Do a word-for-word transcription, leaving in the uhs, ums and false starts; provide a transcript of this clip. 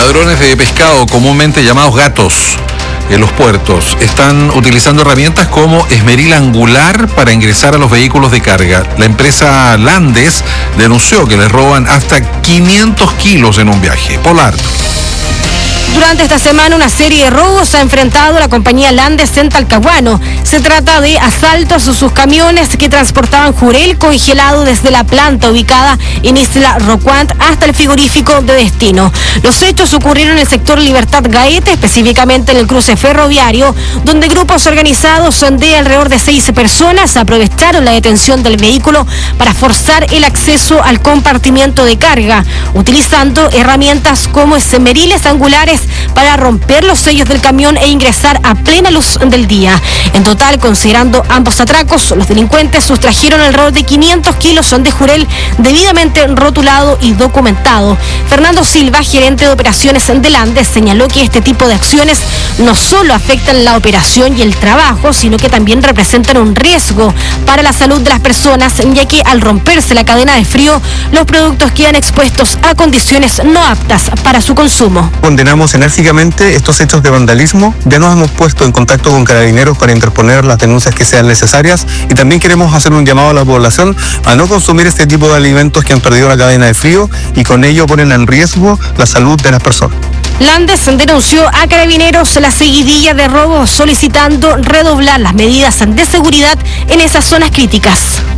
Ladrones de pescado, comúnmente llamados gatos, en los puertos, están utilizando herramientas como esmeril angular para ingresar a los vehículos de carga. La empresa Landes denunció que les roban hasta quinientos kilos en un viaje. Polar. Durante esta semana, una serie de robos ha enfrentado la compañía Landes en Talcahuano. Se trata de asaltos a sus camiones que transportaban jurel congelado desde la planta ubicada en Isla Rocuant hasta el frigorífico de destino. Los hechos ocurrieron en el sector Libertad Gaete, específicamente en el cruce ferroviario, donde grupos organizados de alrededor de seis personas aprovecharon la detención del vehículo para forzar el acceso al compartimiento de carga, utilizando herramientas como esmeriles angulares para romper los sellos del camión e ingresar a plena luz del día. En total, considerando ambos atracos, los delincuentes sustrajeron alrededor de quinientos kilos de jurel debidamente rotulado y documentado. Fernando Silva, gerente de operaciones de Landes, señaló que este tipo de acciones no solo afectan la operación y el trabajo, sino que también representan un riesgo para la salud de las personas, ya que al romperse la cadena de frío, los productos quedan expuestos a condiciones no aptas para su consumo. Condenamos enérgicamente estos hechos de vandalismo. Ya nos hemos puesto en contacto con Carabineros para interponer las denuncias que sean necesarias, y también queremos hacer un llamado a la población a no consumir este tipo de alimentos que han perdido la cadena de frío y con ello ponen en riesgo la salud de las personas. Landes denunció a Carabineros la seguidilla de robos, solicitando redoblar las medidas de seguridad en esas zonas críticas.